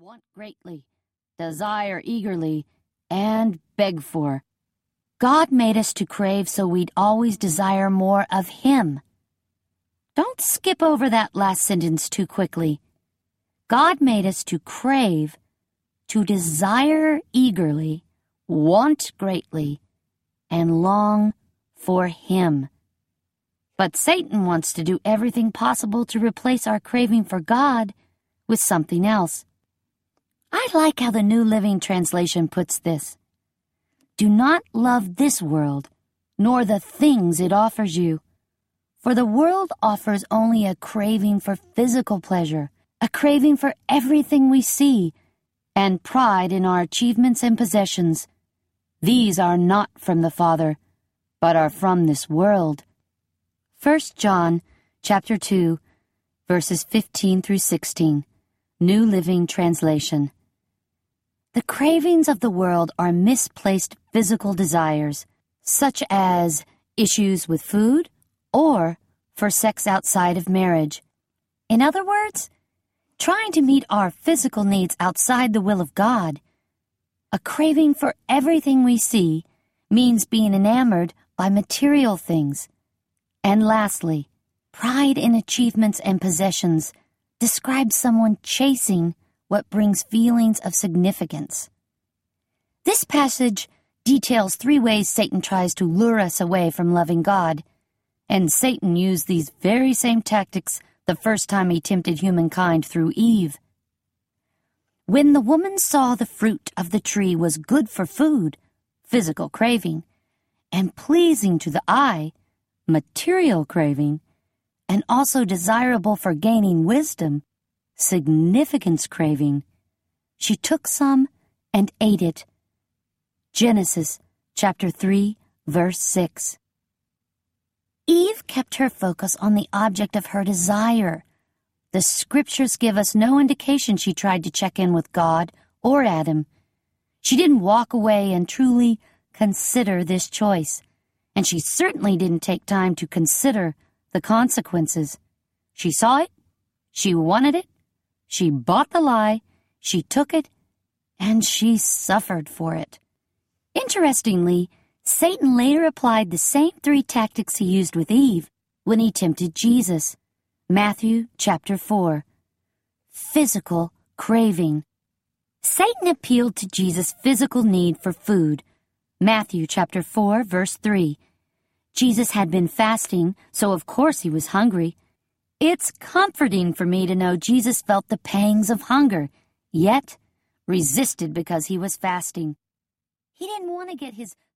want greatly, desire eagerly, and beg for. God made us to crave so we'd always desire more of Him. Don't skip over that last sentence too quickly. God made us to crave, to desire eagerly, want greatly, and long for Him. But Satan wants to do everything possible to replace our craving for God with something else. I like how the New Living Translation puts this. Do not love this world, nor the things it offers you. For the world offers only a craving for physical pleasure, a craving for everything we see, and pride in our achievements and possessions. These are not from the Father, but are from this world. 1 John chapter 2, verses 15 through 16, New Living Translation. The cravings of the world are misplaced physical desires, such as issues with food or for sex outside of marriage. In other words, trying to meet our physical needs outside the will of God. A craving for everything we see means being enamored by material things. And lastly, pride in achievements and possessions describes someone chasing what brings feelings of significance. This passage details 3 ways Satan tries to lure us away from loving God, and Satan used these very same tactics the first time he tempted humankind through Eve. When the woman saw the fruit of the tree was good for food, physical craving, and pleasing to the eye, material craving, and also desirable for gaining wisdom, significance craving, she took some and ate it. Genesis chapter 3, verse 6. Eve kept her focus on the object of her desire. The scriptures give us no indication she tried to check in with God or Adam. She didn't walk away and truly consider this choice, and she certainly didn't take time to consider the consequences. She saw it, she wanted it, she bought the lie, she took it, and she suffered for it. Interestingly, Satan later applied the same 3 tactics he used with Eve when he tempted Jesus. Matthew chapter 4. Physical craving. Satan appealed to Jesus' physical need for food. Matthew chapter 4, verse 3. Jesus had been fasting, so of course he was hungry. It's comforting for me to know Jesus felt the pangs of hunger, yet resisted because he was fasting. He didn't want to get his